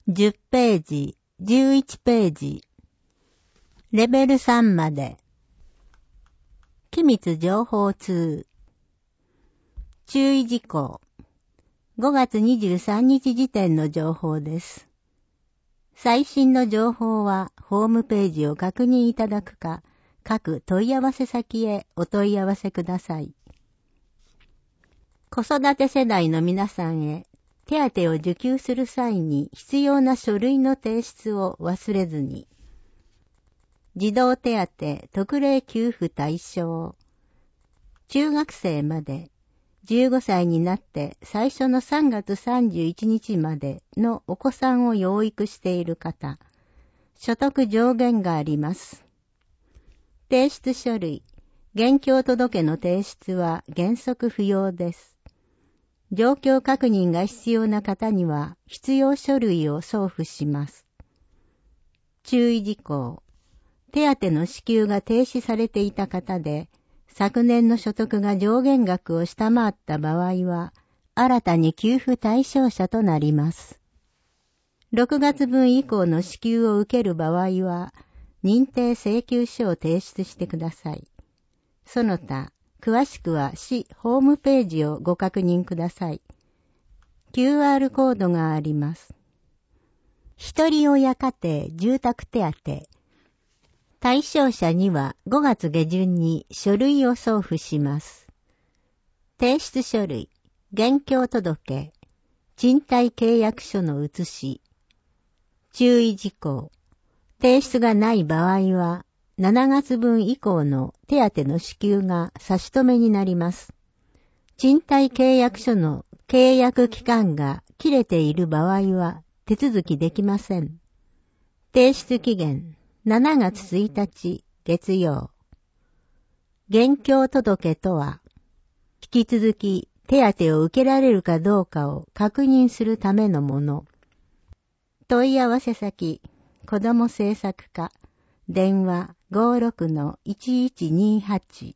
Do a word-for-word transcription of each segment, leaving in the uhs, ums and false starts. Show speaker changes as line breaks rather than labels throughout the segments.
じゅっページ、じゅういちページ。レベルさんまで。機密情報通。注意事項。ごがつにじゅうさんにち時点の情報です。最新の情報はホームページを確認いただくか、各問い合わせ先へお問い合わせください。子育て世代の皆さんへ、手当を受給する際に必要な書類の提出を忘れずに。児童手当特例給付対象。中学生まで、じゅうごさいになって最初のさんがつさんじゅういちにちまでのお子さんを養育している方、所得上限があります。提出書類、現況届の提出は原則不要です。状況確認が必要な方には必要書類を送付します。注意事項。手当の支給が停止されていた方で、昨年の所得が上限額を下回った場合は、新たに給付対象者となります。ろくがつぶん以降の支給を受ける場合は、認定請求書を提出してください。その他、詳しくは市ホームページをご確認ください。キューアール コードがあります。一人親家庭住宅手当。対象者にはごがつ下旬に書類を送付します。提出書類、現況届、賃貸契約書の写し。注意事項。提出がない場合は、しちがつぶん以降の手当の支給が差し止めになります。賃貸契約書の契約期間が切れている場合は手続きできません。提出期限しちがつついたち月曜。現況届とは、引き続き手当を受けられるかどうかを確認するためのもの。問い合わせ先、子ども政策課、電話 ごろくのいちいちにはち。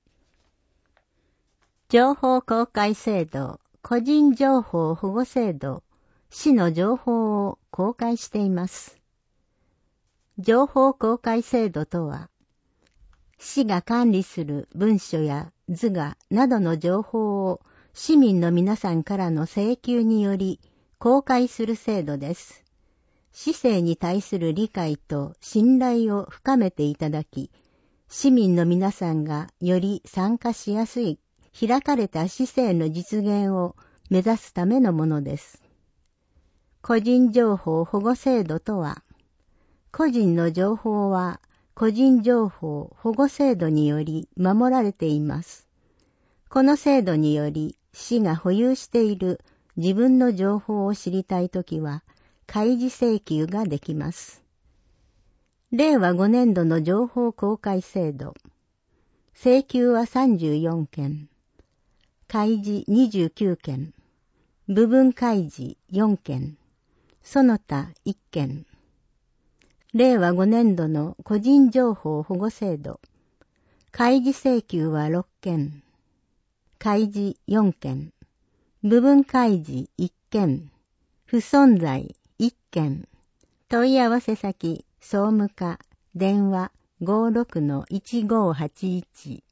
情報公開制度、個人情報保護制度、市の情報を公開しています。情報公開制度とは、市が管理する文書や図画などの情報を市民の皆さんからの請求により公開する制度です。市政に対する理解と信頼を深めていただき、市民の皆さんがより参加しやすい開かれた市政の実現を目指すためのものです。個人情報保護制度とは、個人の情報は個人情報保護制度により守られています。この制度により市が保有している自分の情報を知りたいときは、開示請求ができます。れいわごねんどの情報公開制度。請求はさんじゅうよんけん。開示にじゅうきゅうけん。部分開示よんけん。その他いっけん。れいわごねんどの個人情報保護制度。開示請求はろっけん。開示よんけん。部分開示いっけん。不存在いっけん。問い合わせ先、総務課、電話 ごろくのいちごはちいち。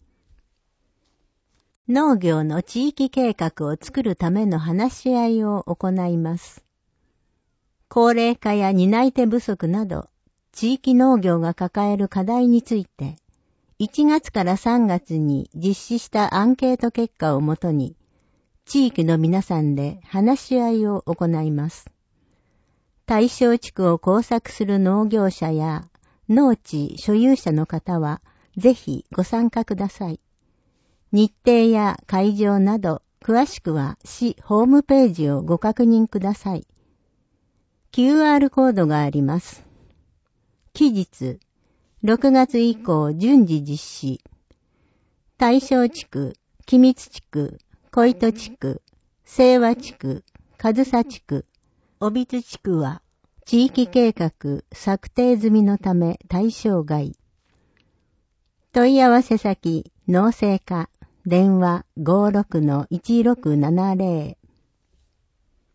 農業の地域計画を作るための話し合いを行います。高齢化や担い手不足など、地域農業が抱える課題について、いちがつからさんがつに実施したアンケート結果をもとに、地域の皆さんで話し合いを行います。対象地区を工作する農業者や農地所有者の方はぜひご参加ください。日程や会場など詳しくは市ホームページをご確認ください。キューアール コードがあります。期日、ろくがつ以降順次実施。対象地区、君津地区、小糸地区、清和地区、上総地区、小櫃地区は地域計画策定済みのため対象外。問い合わせ先、農政課、電話 ごろくのいちろくななぜろ。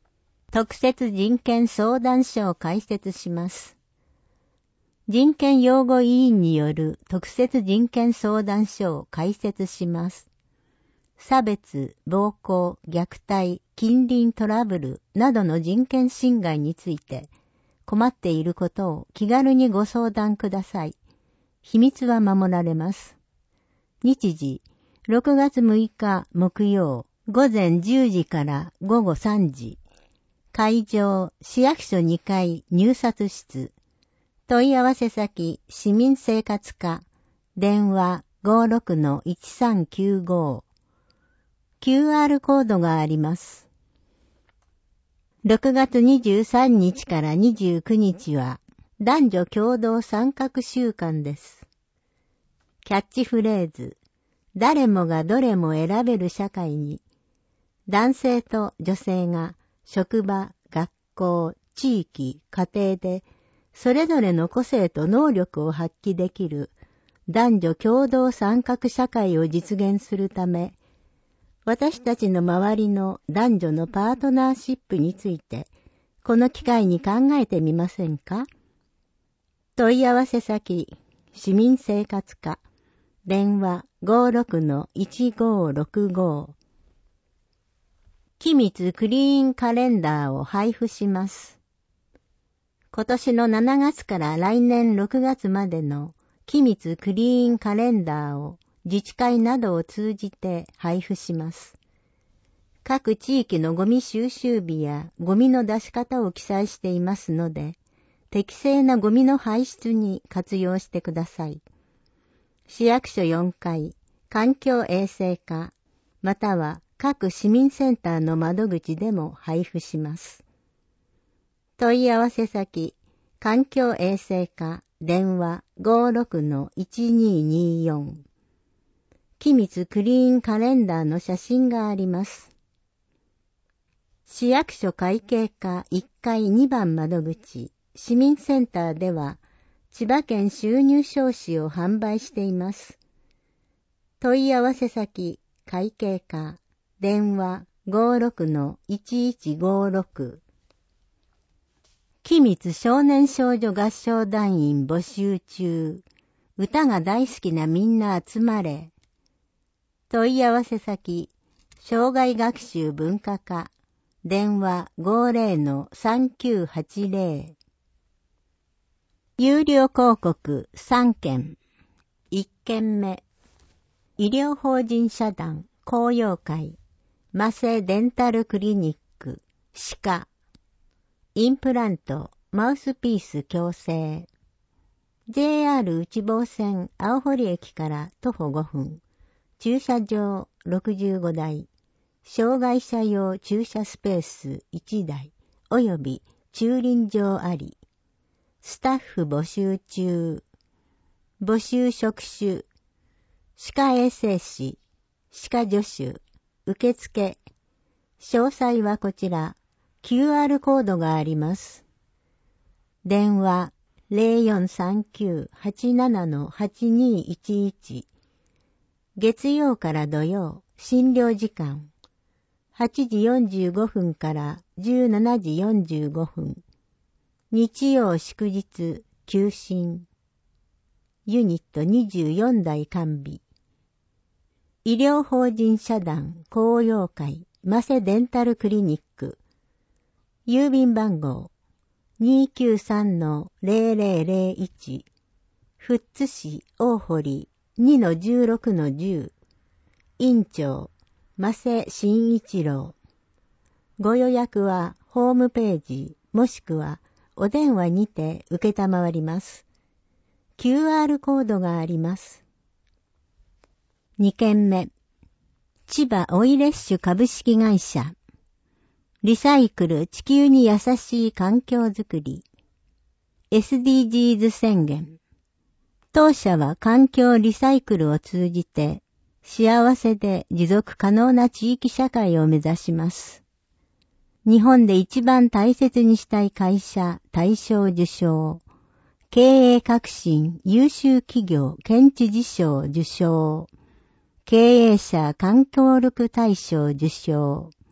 特設人権相談所を開設します。人権擁護委員による特設人権相談所を開設します。差別、暴行、虐待、近隣トラブルなどの人権侵害について困っていることを気軽にご相談ください。秘密は守られます。日時、ろくがつむいか木曜、午前じゅうじから午後さんじ。会場、市役所にかい入札室。問い合わせ先、市民生活課。電話 ごーろくのいちさんきゅうご。キューアール コードがあります。ろくがつにじゅうさんにちからにじゅうくにちは男女共同参画週間です。キャッチフレーズ、誰もがどれも選べる社会に、男性と女性が職場、学校、地域、家庭でそれぞれの個性と能力を発揮できる男女共同参画社会を実現するため、私たちの周りの男女のパートナーシップについて、この機会に考えてみませんか？問い合わせ先、市民生活課、電話 ごーろくのいちごーろくご。機密クリーンカレンダーを配布します。今年のしちがつから来年ろくがつまでの機密クリーンカレンダーを自治会などを通じて配布します。各地域のゴミ収集日やゴミの出し方を記載していますので、適正なゴミの排出に活用してください。市役所よんかい、環境衛生課、または各市民センターの窓口でも配布します。問い合わせ先、環境衛生課、電話 ごーろくのいちにーにーよん。機密クリーンカレンダーの写真があります。市役所会計課いっかいにばん窓口、市民センターでは、千葉県収入証紙を販売しています。問い合わせ先、会計課、電話 ごーろくのいちいちごーろく。機密少年少女合唱団員募集中。歌が大好きなみんな集まれ。問い合わせ先、障害学習文化課、電話 ごーぜろのさんきゅうはちぜろ。有料広告さんけん。いっけんめ。医療法人社団公用会、マセデンタルクリニック、歯科。インプラント、マウスピース矯正。ジェイアール 内房線青堀駅から徒歩ごふん。駐車場ろくじゅうごだい。障害者用駐車スペースいちだい。および駐輪場あり。スタッフ募集中。募集職種。歯科衛生士。歯科助手。受付。詳細はこちら。キューアール コードがあります。電話 ゼロよんさんきゅうはちななのはちにいちいち。月曜から土曜、診療時間。はちじよんじゅうごふんからじゅうしちじよんじゅうごふん。日曜祝日、休診。ユニットにじゅうよんだい完備。医療法人社団公用会マセデンタルクリニック。郵便番号 にーきゅうさんのぜろぜろぜろいち。富津市大堀 にのじゅうろくのじゅう。院長マセ慎一郎。ご予約はホームページもしくはお電話にて受けたまわります。キューアール コードがあります。にけんめ。千葉オイレッシュ株式会社。リサイクル地球に優しい環境づくり。エスディージーズ 宣言。当社は環境リサイクルを通じて幸せで持続可能な地域社会を目指します。日本で一番大切にしたい会社大賞受賞。経営革新優秀企業県知事賞受賞。経営者環境力大賞受賞。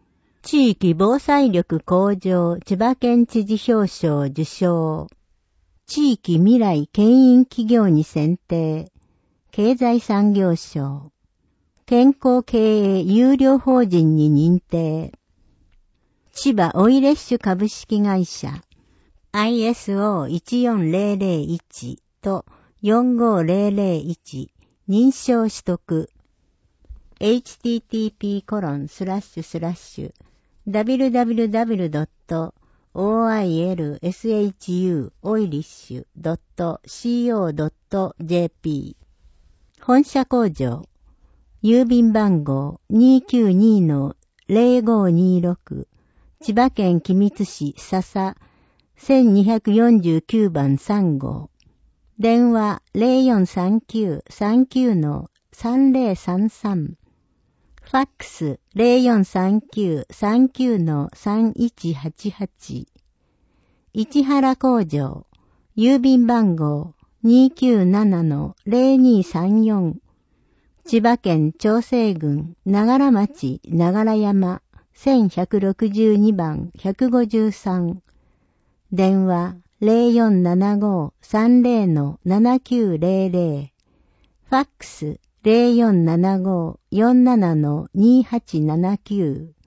地域防災力向上千葉県知事表彰受賞。地域未来牽引企業に選定。経済産業省。健康経営優良法人に認定。千葉オイレッシュ株式会社 アイエスオーいちよんぜろぜろいち とよんごぜろぜろいち認証取得。エイチティーティーピーコロンスラッシュスラッシュダブリューダブリューダブリュードットオーアイエルエスエイチユーオイリッシュドットシーオードットジェーピー 本社工場郵便番号 にーきゅうにのぜろごにろく 千葉県君津市笹せんにひゃくよんじゅうきゅうばんさん号電話 ゼロよんさんきゅうさんきゅうのさんぜろさんさんファックス ゼロよんさんきゅうさんきゅうのさんいちはちはち 市原工場郵便番号 にーきゅうななのぜろにさんよん 千葉県長生郡長良町長良山せんひゃくろくじゅうにばんひゃくごじゅうさん電話 ゼロよんななごさんぜろのななきゅうぜろぜろファックスゼロよんななごよんななのにはちななきゅう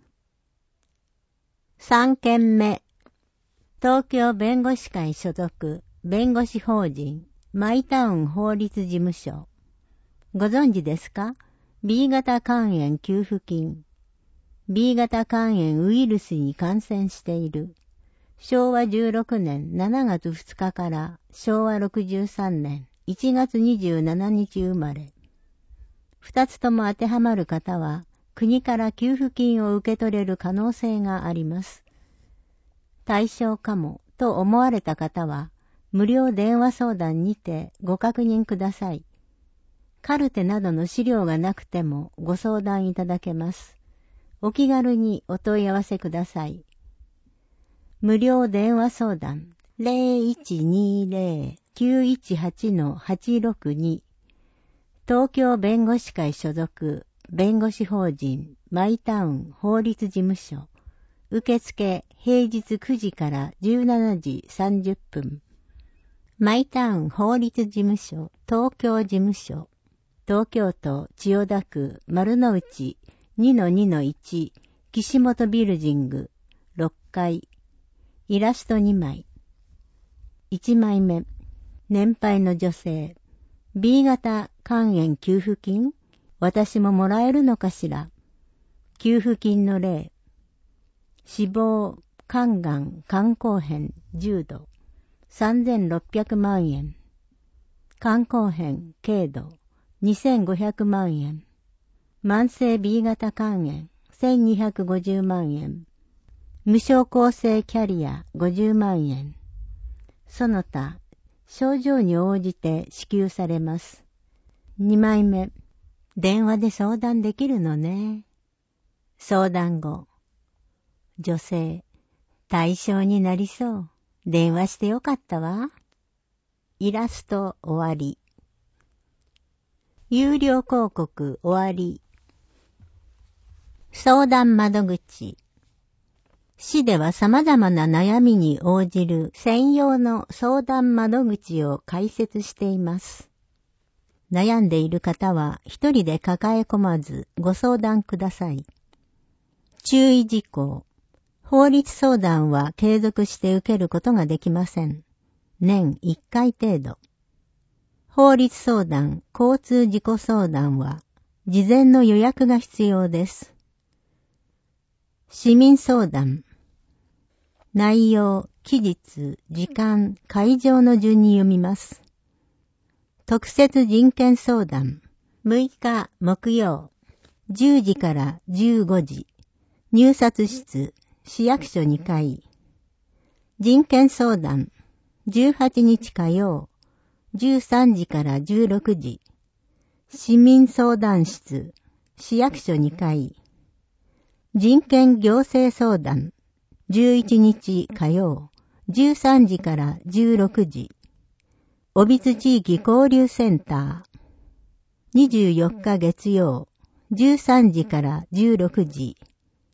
さん件目東京弁護士会所属弁護士法人マイタウン法律事務所ご存知ですか？ ビー 型肝炎給付金 ビー 型肝炎ウイルスに感染しているしょうわじゅうろくねんしちがつふつかからしょうわろくじゅうさんねんいちがつにじゅうしちにち生まれ二つとも当てはまる方は国から給付金を受け取れる可能性があります。対象かもと思われた方は無料電話相談にてご確認ください。カルテなどの資料がなくてもご相談いただけます。お気軽にお問い合わせください。無料電話相談 ゼロいちにゼロきゅういちはちのはちろくに 東京弁護士会所属弁護士法人マイタウン法律事務所受付平日くじからじゅうしちじさんじゅっぷんマイタウン法律事務所東京事務所東京都千代田区丸の内 にのにのいち 岸本ビルジングろっかいイラストにまいいちまいめ年配の女性 ビー 型肝炎給付金私ももらえるのかしら給付金の例死亡肝がん肝硬変重度さんぜんろっぴゃくまんえん肝硬変軽度にせんごひゃくまんえん慢性 ビー 型肝炎せんにひゃくごじゅうまんえん無償厚生キャリアごじゅうまんえんその他症状に応じて支給されます。にまいめ電話で相談できるのね。相談後女性対象になりそう電話してよかったわ。イラスト終わり。有料広告終わり。相談窓口。市では様々な悩みに応じる専用の相談窓口を開設しています。悩んでいる方は一人で抱え込まずご相談ください。注意事項。法律相談は継続して受けることができません。年いっかい程度。法律相談、交通事故相談は事前の予約が必要です。市民相談。内容、期日、時間、会場の順に読みます。特設人権相談。むいか木曜、じゅうじからじゅうごじ。入札室、市役所にかい。人権相談。じゅうはちにち火曜、じゅうさんじからじゅうろくじ。市民相談室、市役所にかい。人権行政相談。じゅういちにち火曜、じゅうさんじからじゅうろくじ。小櫃地域交流センター。にじゅうよっか月曜、じゅうさんじからじゅうろくじ。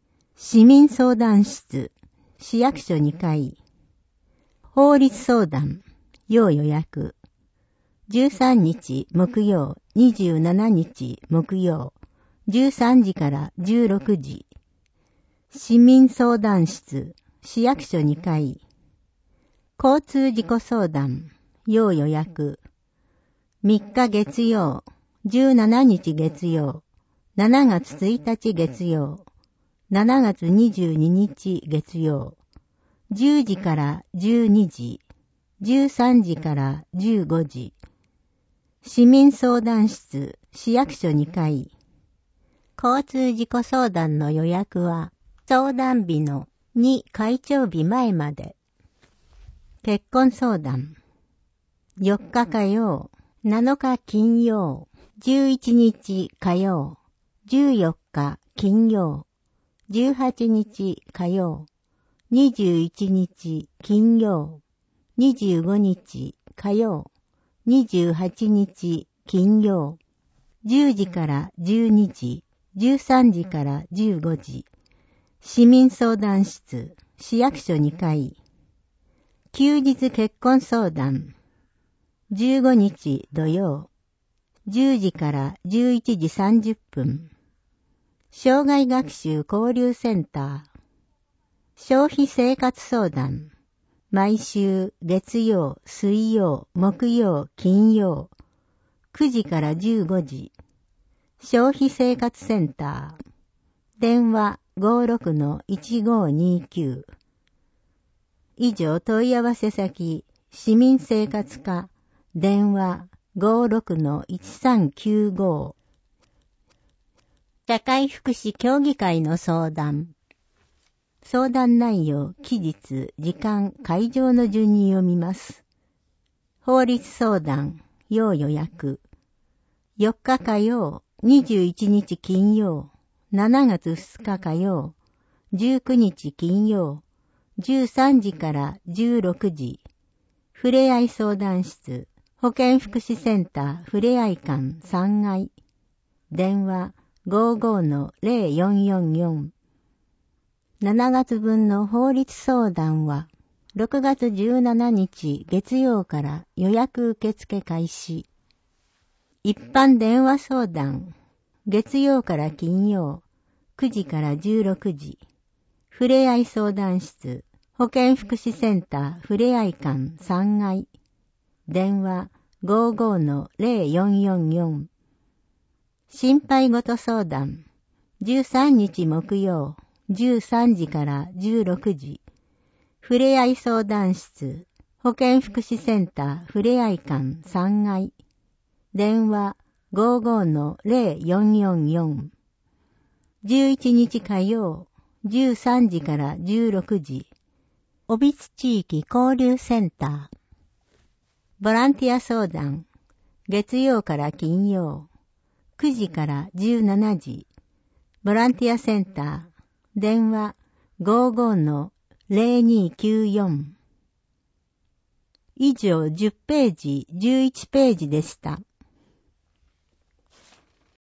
市民相談室、市役所にかい。法律相談、要予約。じゅうさんにち木曜、にじゅうしちにち木曜、じゅうさんじからじゅうろくじ。市民相談室、市役所にかい。交通事故相談、要予約。みっか月曜、じゅうしちにち月曜、しちがつついたち月曜、しちがつにじゅうににち月曜、じゅうじからじゅうにじ、じゅうさんじからじゅうごじ。市民相談室、市役所にかい。交通事故相談の予約は、相談日のに開庁日前まで。結婚相談。よっか火曜、なのか金曜、じゅういちにち火曜、じゅうよっか金曜、じゅうはちにち火曜、にじゅういちにち金曜、にじゅうごにち火曜、にじゅうはちにち金曜、じゅうじからじゅうにじ、じゅうさんじからじゅうごじ。市民相談室、市役所にかい。休日結婚相談。じゅうごにち土曜、じゅうじからじゅういちじさんじゅっぷん。障害学習交流センター。消費生活相談。毎週月曜、水曜、木曜、金曜。くじからじゅうごじ。消費生活センター。電話 ごーろくのいちごーにーきゅう。以上問い合わせ先、市民生活課、電話 ごーろくのいちさんきゅうご。社会福祉協議会の相談。相談内容、期日、時間、会場の順に読みます。法律相談、要予約。よっか火曜、にじゅういちにち金曜、しちがつふつか火曜、じゅうくにち金曜、じゅうさんじからじゅうろくじ。ふれあい相談室、保健福祉センターふれあい館さんがい。電話 ごーごーのぜろよんよんよん。しちがつ分の法律相談は、ろくがつじゅうしちにち月曜から予約受付開始。一般電話相談、月曜から金曜、くじからじゅうろくじ。ふれあい相談室、保健福祉センターふれあい館さんがい。電話 ごーごーのぜろよんよんよん。心配事相談、じゅうさんにち木曜、じゅうさんじからじゅうろくじ。ふれあい相談室、保健福祉センターふれあい館さんがい。電話 ごーごーのぜろよんよんよん。じゅういちにち火曜、じゅうさんじからじゅうろくじ。小櫃地域交流センター。ボランティア相談、月曜から金曜、くじからじゅうしちじ。ボランティアセンター、電話 ごーごーのぜろにきゅうよん。以上じゅっページ、じゅういちページでした。